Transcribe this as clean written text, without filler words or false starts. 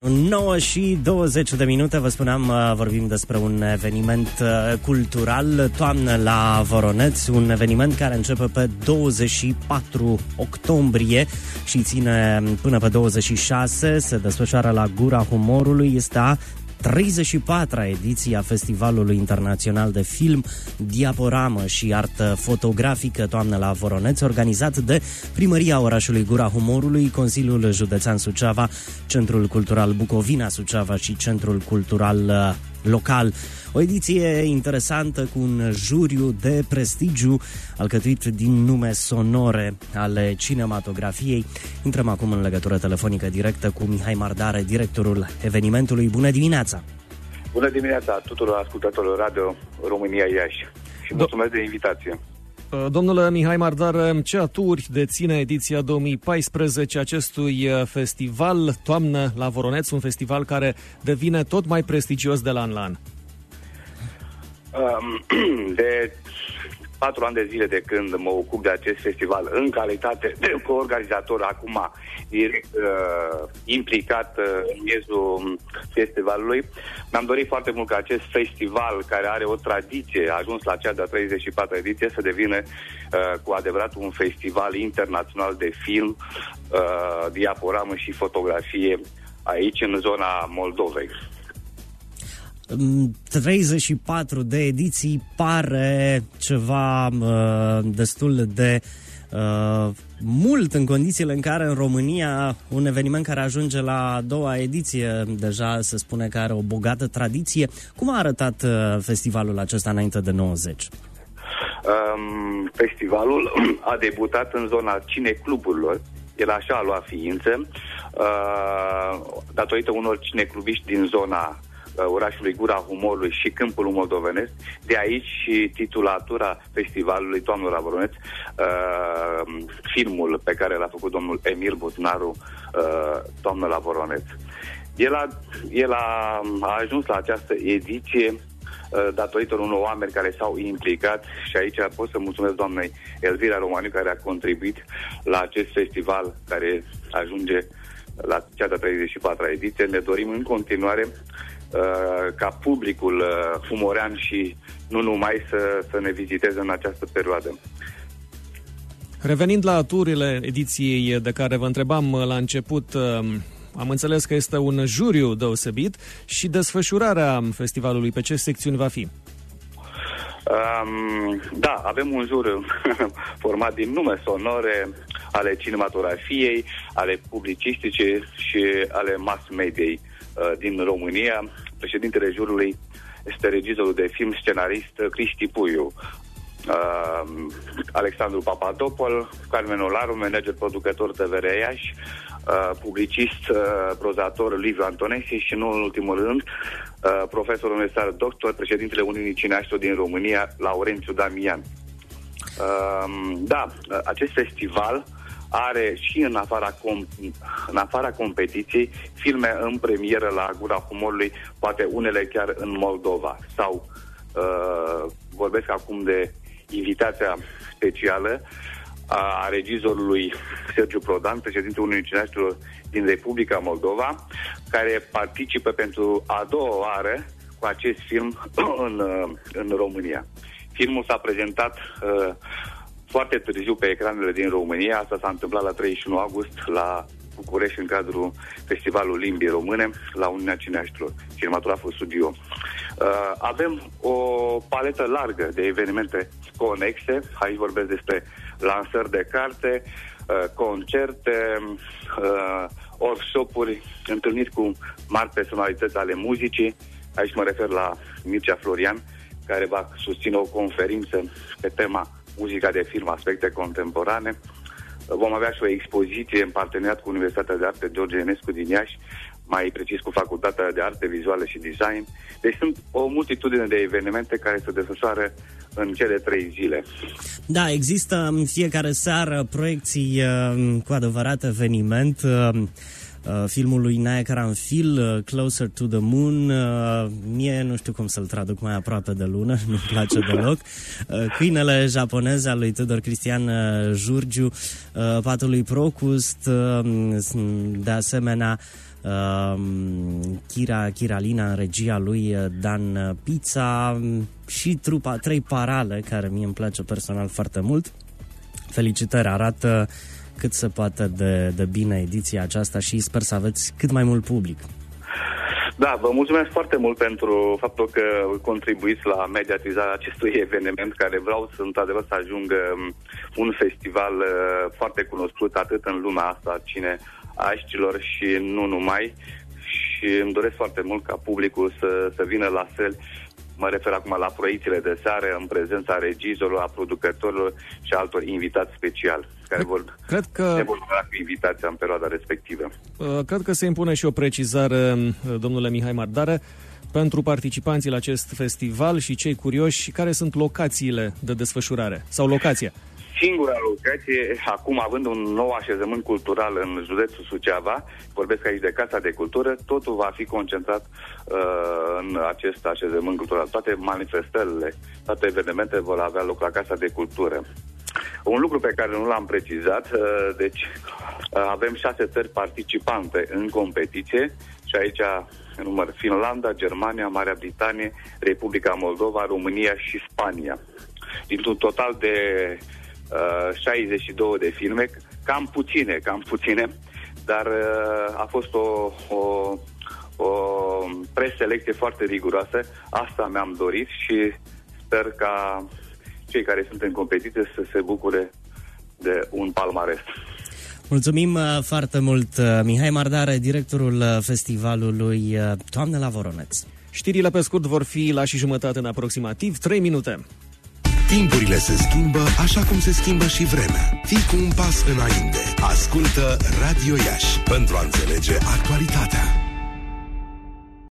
9:20, vă spuneam, vorbim despre un eveniment cultural, Toamnă la Voroneț, un eveniment care începe pe 24 octombrie și ține până pe 26, se desfășoară la Gura Humorului, este a 34-a ediție a Festivalului Internațional de Film, Diaporamă și Artă Fotografică Toamnă la Voroneț, organizat de Primăria orașului Gura Humorului, Consiliul Județean Suceava, Centrul Cultural Bucovina Suceava și Centrul Cultural Local. O ediție interesantă cu un juriu de prestigiu alcătuit din nume sonore ale cinematografiei. Intrăm acum în legătură telefonică directă cu Mihai Mardare, directorul evenimentului. Bună dimineața! Bună dimineața tuturor ascultătorilor Radio România Iași și mulțumesc de invitație. Domnule Mihai Mardare, ce aturi deține ediția 2014 acestui festival Toamnă la Voroneț, un festival care devine tot mai prestigios de la an la an? De 4 ani de zile de când mă ocup de acest festival în calitate de coorganizator, acum direct implicat în miezul festivalului, mi-am dorit foarte mult ca acest festival, care are o tradiție, a ajuns la cea de-a 34-a ediție, să devină cu adevărat un festival internațional de film, diaporamă și fotografie aici în zona Moldovei. 34 de ediții pare ceva destul de mult în condițiile în care în România un eveniment care ajunge la a doua ediție deja se spune că are o bogată tradiție. Cum a arătat festivalul acesta înainte de 90? Festivalul a debutat în zona cinecluburilor. El așa a luat ființă datorită unor cineclubiști din zona orașului Gura Humorului și Câmpul Moldovenesc. De aici și titulatura festivalului Toamnă la Voroneț, filmul pe care l-a făcut domnul Emil Butnaru, Toamnă la Voroneț. El a ajuns la această ediție datorită unor oameni care s-au implicat și aici pot să mulțumesc doamnei Elvira Romaniu, care a contribuit la acest festival care ajunge la cea de 34-a ediție. Ne dorim în continuare ca publicul humorean și nu numai să ne viziteze în această perioadă. Revenind la turile ediției de care vă întrebam la început, am înțeles că este un juriu deosebit și desfășurarea festivalului pe ce secțiuni va fi? Da, avem un juriu format din nume sonore ale cinematografiei, ale publicistice și ale mass mediei din România. Președintele jurului este regizorul de film, scenarist Cristi Puiu, Alexandru Papadopol, Carmen Olaru, manager producător TVR Iași, publicist, prozator Liviu Antonesi și, nu în ultimul rând, profesor universitar doctor, președintele Uniunii Cineaștilor din România, Laurențiu Damian. Da, acest festival are și în afara competiției filme în premieră la Gura Humorului, poate unele chiar în Moldova. Sau vorbesc acum de invitația specială a regizorului Sergiu Prodan, președintele Uniunii Cineaștilor din Republica Moldova, care participă pentru a doua oară cu acest film în România. Filmul s-a prezentat foarte târziu pe ecranele din România. Asta s-a întâmplat la 31 august la București, în cadrul Festivalului Limbii Române, la Uniunea Cineaștilor, Cinematograful Studio. Avem o paletă largă de evenimente conexe. Aici vorbesc despre lansări de carte, concerte, workshop-uri, întâlniri cu mari personalități ale muzicii. Aici mă refer la Mircea Florian, care va susține o conferință pe tema muzica de film, aspecte contemporane. Vom avea și o expoziție în parteneriat cu Universitatea de Arte George Enescu din Iași, mai precis cu Facultatea de Arte Vizuale și Design. Deci sunt o multitudine de evenimente care se desfășoară în cele 3 zile. Da, există în fiecare seară proiecții cu adevărat eveniment. Filmul lui Naia Caranfil, Closer to the Moon, mie nu știu cum să-l traduc mai aproape de lună, nu-mi place deloc. Câinele japonez al lui Tudor Cristian Jurgiu, Patul lui Procust, de asemenea Chiralina în regia lui Dan Pizza și trupa 3 Parale, care mie îmi place personal foarte mult. Felicitări, arată cât se poate de bine ediția aceasta și sper să aveți cât mai mult public. Da, vă mulțumesc foarte mult pentru faptul că contribuiți la mediatizarea acestui eveniment, care vreau să, într-adevăr, să ajungă un festival foarte cunoscut atât în lumea asta, cine Aștilor și nu numai. Și îmi doresc foarte mult ca publicul să vină la fel. Mă refer acum la proiecțiile de seară, în prezența regizorilor, a producătorilor și altor invitați speciali, care cred că ne vor da cu invitația în perioada respectivă. Cred că se impune și o precizare, domnule Mihai Mardare, pentru participanții la acest festival și cei curioși, care sunt locațiile de desfășurare sau locația? Singura locație, acum având un nou așezământ cultural în județul Suceava, vorbesc aici de Casa de Cultură, totul va fi concentrat în acest așezământ cultural. Toate manifestările, toate evenimentele vor avea loc la Casa de Cultură. Un lucru pe care nu l-am precizat, deci avem 6 țări participante în competiție și aici număr Finlanda, Germania, Marea Britanie, Republica Moldova, România și Spania. Dintr-un total de 62 de filme, cam puține, dar a fost o preselecție foarte riguroasă. Asta mi-am dorit și sper ca cei care sunt în competiție să se bucure de un palmares. Mulțumim foarte mult, Mihai Mardare, directorul festivalului Toamne la Voroneț. Știrile pe scurt vor fi la 1:30 în aproximativ 3 minute. Timpurile se schimbă așa cum se schimbă și vremea. Fii cu un pas înainte. Ascultă Radio Iași pentru a înțelege actualitatea.